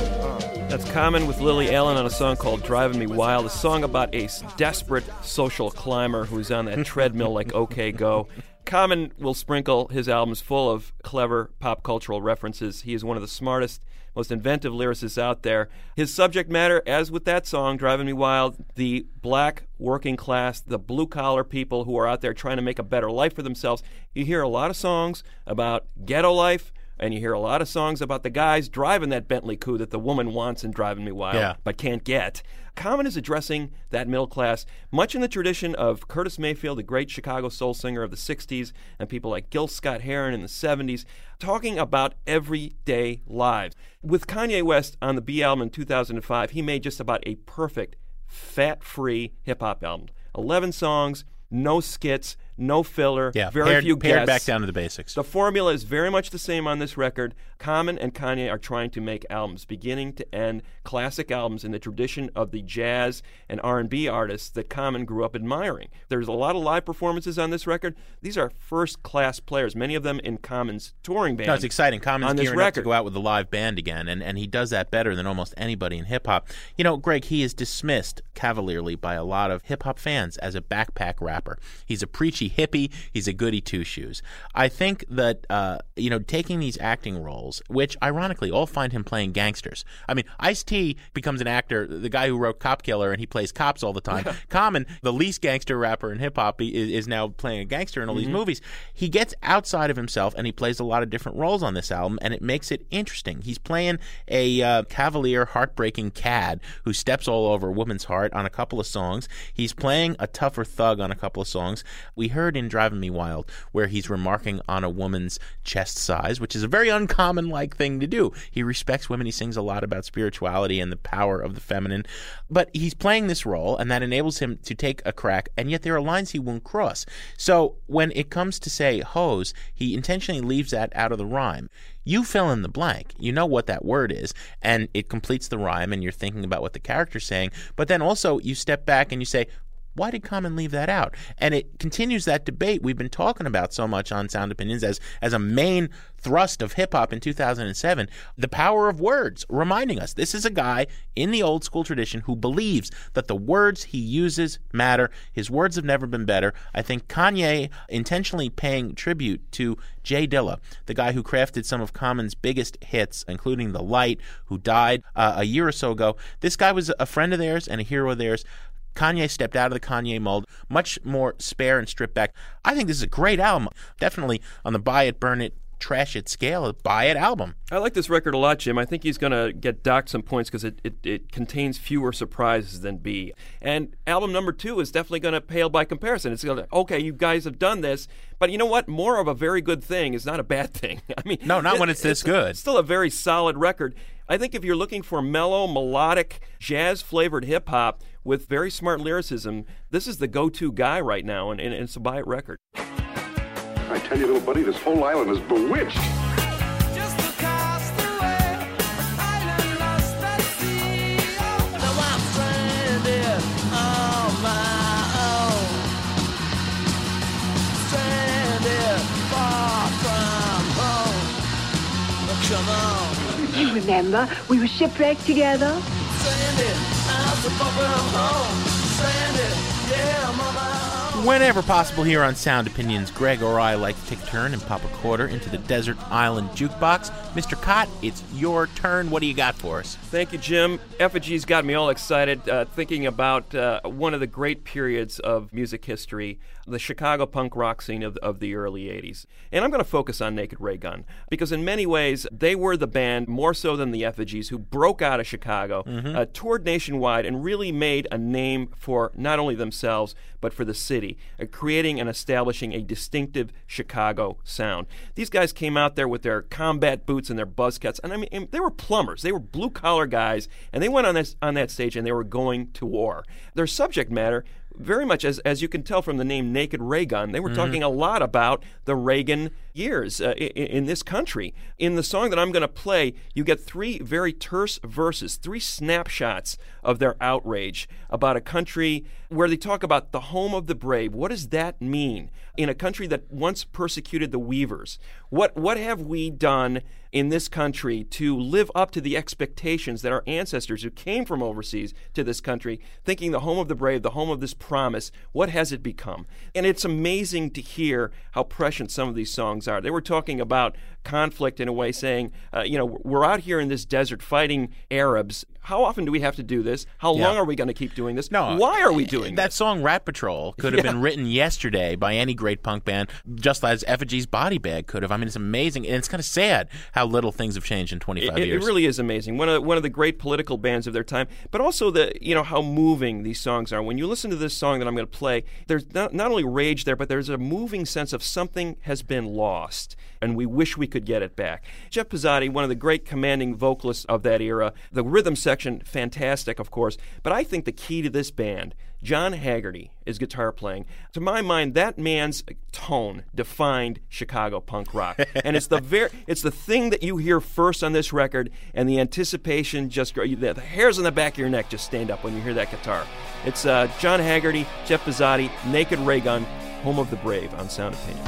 That's Common with Lily Allen on a song called Driving Me Wild, a song about a desperate social climber who's on that treadmill like OK Go. Common will sprinkle his albums full of clever pop cultural references. He is one of the smartest, most inventive lyricists out there. His subject matter, as with that song, Driving Me Wild, the black working class, the blue-collar people who are out there trying to make a better life for themselves. You hear a lot of songs about ghetto life, and you hear a lot of songs about the guys driving that Bentley coupe that the woman wants in Driving Me Wild, but can't get. Common is addressing that middle class, much in the tradition of Curtis Mayfield, the great Chicago soul singer of the 60s, and people like Gil Scott-Heron in the 70s, talking about everyday lives. With Kanye West on the B album in 2005, he made just about a perfect, fat-free hip-hop album. 11 songs, no skits, no filler, very few guests. Pared back down to the basics. The formula is very much the same on this record. Common and Kanye are trying to make albums, beginning to end, classic albums in the tradition of the jazz and R&B artists that Common grew up admiring. There's a lot of live performances on this record. These are first-class players, many of them in Common's touring band. No, it's exciting. Common's gearing up to go record. out with a live band again, and he does that better than almost anybody in hip-hop. You know, Greg, he is dismissed cavalierly by a lot of hip-hop fans as a backpack rapper. He's a preachy pushy hippie. He's a goody two-shoes. I think that, taking these acting roles, which ironically all find him playing gangsters. I mean, Ice-T becomes an actor, the guy who wrote Cop Killer, and he plays cops all the time. Common, the least gangster rapper in hip-hop, is now playing a gangster in all these movies. He gets outside of himself, and he plays a lot of different roles on this album, and it makes it interesting. He's playing a cavalier, heartbreaking cad who steps all over a woman's heart on a couple of songs. He's playing a tougher thug on a couple of songs. We heard in Driving Me Wild where he's remarking on a woman's chest size, which is a very uncommon-like thing to do. He respects women. He sings a lot about spirituality and the power of the feminine. But he's playing this role, and that enables him to take a crack, and yet there are lines he won't cross. So when it comes to, say, hose, he intentionally leaves that out of the rhyme. You fill in the blank. You know what that word is, and it completes the rhyme, and you're thinking about what the character's saying. But then also you step back and you say, why did Common leave that out? And it continues that debate we've been talking about so much on Sound Opinions as a main thrust of hip-hop in 2007, the power of words, reminding us this is a guy in the old school tradition who believes that the words he uses matter. His words have never been better. I think Kanye intentionally paying tribute to Jay Dilla, the guy who crafted some of Common's biggest hits, including The Light, who died a year or so ago. This guy was a friend of theirs and a hero of theirs. Kanye stepped out of the Kanye mold, much more spare and stripped back. I think this is a great album. Definitely on the buy it, burn it, trash it scale, a buy it album. I like this record a lot, Jim. I think he's going to get docked some points because it contains fewer surprises than B. And album number 2 is definitely going to pale by comparison. It's going to, okay, you guys have done this, but you know what? More of a very good thing is not a bad thing. I mean, no, not when it's this good. It's still a very solid record. I think if you're looking for mellow, melodic, jazz-flavored hip-hop with very smart lyricism, this is the go-to guy right now, and it's a buy-it record. I tell you, little buddy, this whole island is bewitched. You remember, we were shipwrecked together. Whenever possible here on Sound Opinions, Greg or I like to take a turn and pop a quarter into the Desert Island Jukebox. Mr. Cott, it's your turn. What do you got for us? Thank you, Jim. Effigy's got me all excited thinking about one of the great periods of music history, the Chicago punk rock scene of the early 80s. And I'm going to focus on Naked Ray Gun, because in many ways, they were the band, more so than the Effigies, who broke out of Chicago, toured nationwide, and really made a name for not only themselves, but for the city, creating and establishing a distinctive Chicago sound. These guys came out there with their combat boots and their buzz cuts, and I mean, they were plumbers. They were blue-collar guys, and they went on that stage and they were going to war. Their subject matter, very much as you can tell from the name Naked Ray Gun, they were talking a lot about the Reagan years in this country. In the song that I'm going to play, you get 3 very terse verses, 3 snapshots of their outrage about a country where they talk about the home of the brave. What does that mean? In a country that once persecuted the weavers, what have we done in this country to live up to the expectations that our ancestors who came from overseas to this country, thinking the home of the brave, the home of this promise, what has it become? And it's amazing to hear how prescient some of these songs are. They were talking about conflict in a way, saying, we're out here in this desert fighting Arabs. How often do we have to do this? How long are we going to keep doing this? No. Why are we doing that? This? Song Rat Patrol could have been written yesterday by any great punk band, just as Effigy's Body Bag could have. I mean, it's amazing, and it's kind of sad how little things have changed in 25 years. It really is amazing. One of the great political bands of their time, but also how moving these songs are. When you listen to this song that I'm going to play, there's not only rage there, but there's a moving sense of something has been lost, and we wish we could get it back. Jeff Pezzati, one of the great commanding vocalists of that era, the rhythm section, fantastic, of course, but I think the key to this band, John Haggerty, is guitar playing. To my mind, that man's tone defined Chicago punk rock, and it's the thing that you hear first on this record, and the anticipation the hairs on the back of your neck just stand up when you hear that guitar. It's John Haggerty, Jeff Pezzati, Naked Ray Gun, Home of the Brave on Sound Opinions.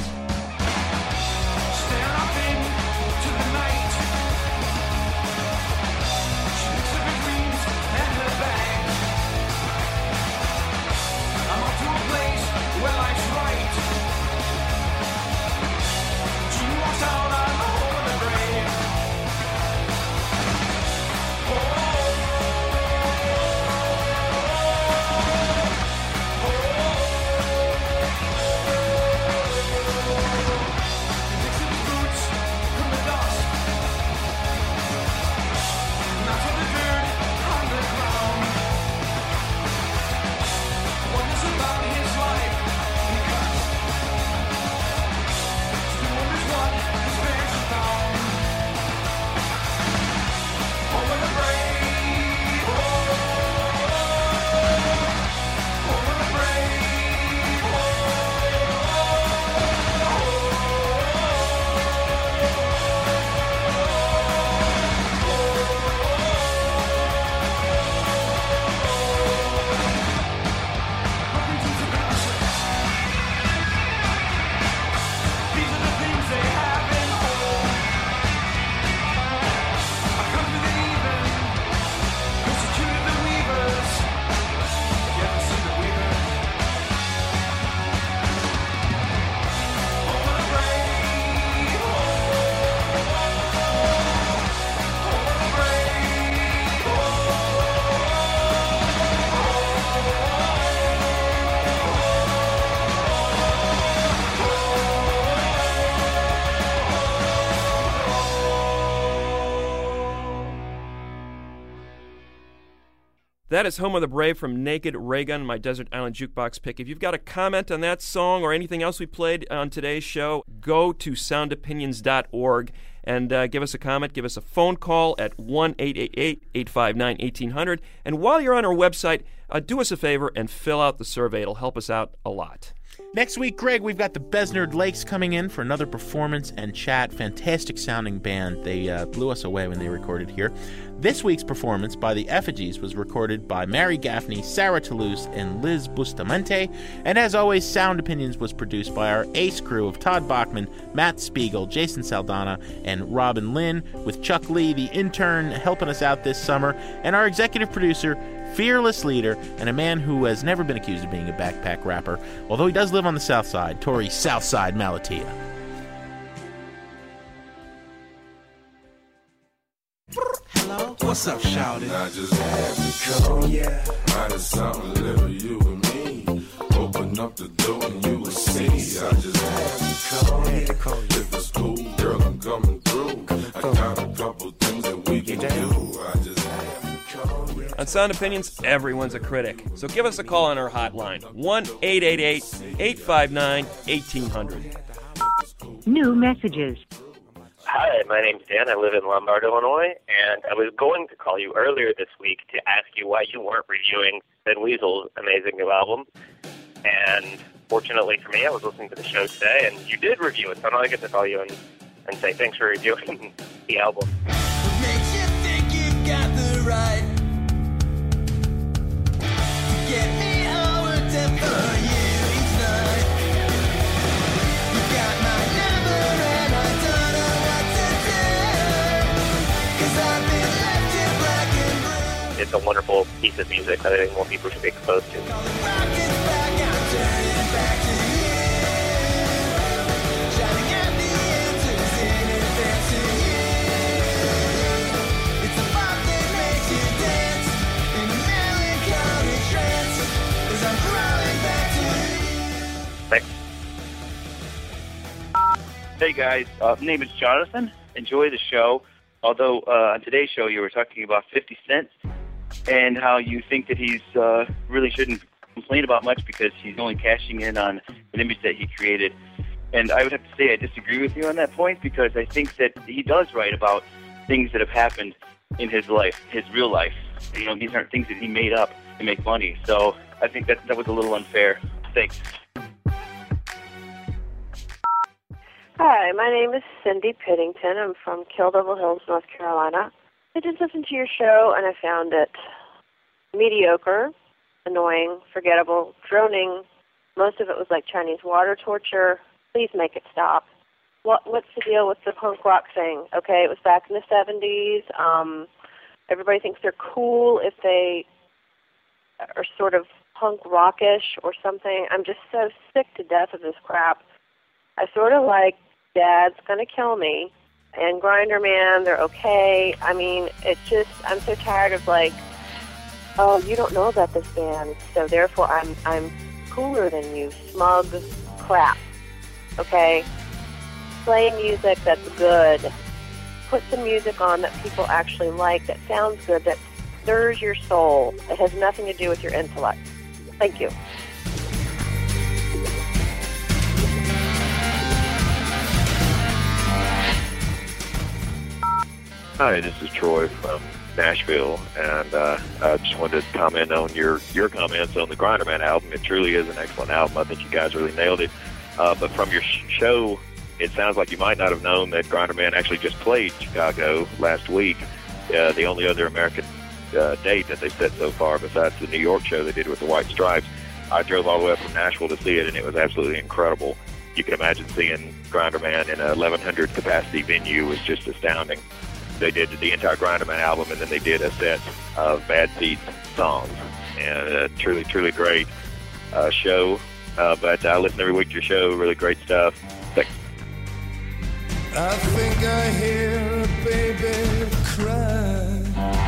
That is Home of the Brave from Naked Raygun, my Desert Island Jukebox pick. If you've got a comment on that song or anything else we played on today's show, go to soundopinions.org and give us a comment. Give us a phone call at 1-888-859-1800. And while you're on our website, do us a favor and fill out the survey. It'll help us out a lot. Next week, Greg, we've got the Besnard Lakes coming in for another performance and chat. Fantastic sounding band. They blew us away when they recorded here. This week's performance by the Effigies was recorded by Mary Gaffney, Sarah Toulouse, and Liz Bustamante. And as always, Sound Opinions was produced by our ace crew of Todd Bachman, Matt Spiegel, Jason Saldana, and Robin Lynn, with Chuck Lee, the intern, helping us out this summer, and our executive producer, fearless leader, and a man who has never been accused of being a backpack rapper, although he does live on the South Side, Tori Southside Malatia. Hello? What's up, shawty? I just had to call, yeah. I just something little you and me. Open up the door and you will see. I just had to call, yeah. If it's cool, girl, I'm coming through. I got a couple things that we can do. I just had to call, yeah. On Sound Opinions, everyone's a critic. So give us a call on our hotline, 1-888-859-1800. New messages. Hi, my name's Dan. I live in Lombard, Illinois, and I was going to call you earlier this week to ask you why you weren't reviewing Ben Weasel's amazing new album. And fortunately for me, I was listening to the show today, and you did review it, so now I get to call you and say thanks for reviewing the album. What makes you think you've got the right to get me all worked up for you each night? You got my number and I don't know what to do, 'cause I've been left in black and blue. It's a wonderful piece of music that I think more people should be exposed to. Thanks. Hey guys, my name is Jonathan. Enjoy the show. Although on today's show you were talking about 50 Cent and how you think that he's really shouldn't complain about much because he's only cashing in on an image that he created. And I would have to say I disagree with you on that point because I think that he does write about things that have happened in his life, his real life. You know, these aren't things that he made up to make money. So I think that was a little unfair. Thanks. Hi, my name is Cindy Piddington. I'm from Kill Devil Hills, North Carolina. I just listened to your show and I found it mediocre, annoying, forgettable, droning. Most of it was like Chinese water torture. Please make it stop. What's the deal with the punk rock thing? Okay, it was back in the 70s. Everybody thinks they're cool if they are sort of punk rockish or something. I'm just so sick to death of this crap. I sort of like Dad's Gonna Kill Me and Grinder Man, they're okay. I mean, it's just, I'm so tired of like, oh, you don't know about this band, so therefore I'm cooler than you, smug crap. Okay? Play music that's good. Put some music on that people actually like, that sounds good, that stirs your soul. It has nothing to do with your intellect. Thank you. Hi, this is Troy from Nashville, and I just wanted to comment on your comments on the Grinderman album. It truly is an excellent album. I think you guys really nailed it. But from your show, it sounds like you might not have known that Grinderman actually just played Chicago last week, the only other American date that they've set so far besides the New York show they did with the White Stripes. I drove all the way up from Nashville to see it, and it was absolutely incredible. You can imagine seeing Grinderman in a 1,100 capacity venue was just astounding. They did the entire Grinderman album, and then they did a set of Bad Seeds songs, and a truly, truly great show. But I listen every week to your show. Really great stuff. Thanks. I think I hear a baby cry.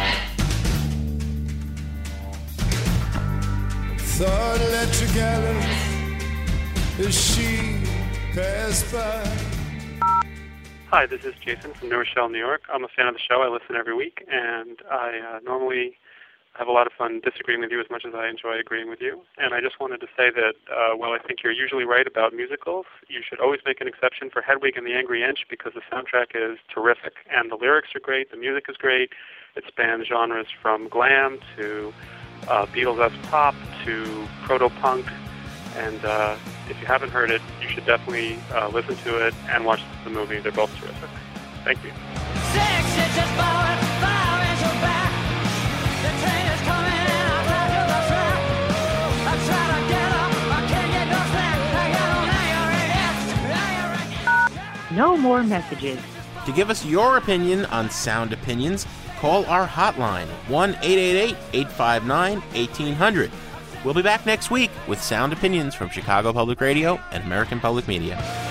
Thought I'd let you gather as she passed by. Hi, this is Jason from New Rochelle, New York. I'm a fan of the show. I listen every week, and I normally have a lot of fun disagreeing with you as much as I enjoy agreeing with you. And I just wanted to say that while I think you're usually right about musicals, you should always make an exception for Hedwig and the Angry Inch because the soundtrack is terrific. And the lyrics are great, the music is great. It spans genres from glam to Beatles-esque pop to proto-punk. And if you haven't heard it, you should definitely listen to it and watch the movie. They're both terrific. Thank you. 6 inches forward, 5 inches back. The train is coming and I'm tied to the track. I try to get up, I can't get no slack. I got on No more messages. To give us your opinion on Sound Opinions, call our hotline, 1-888-859-1800. We'll be back next week with Sound Opinions from Chicago Public Radio and American Public Media.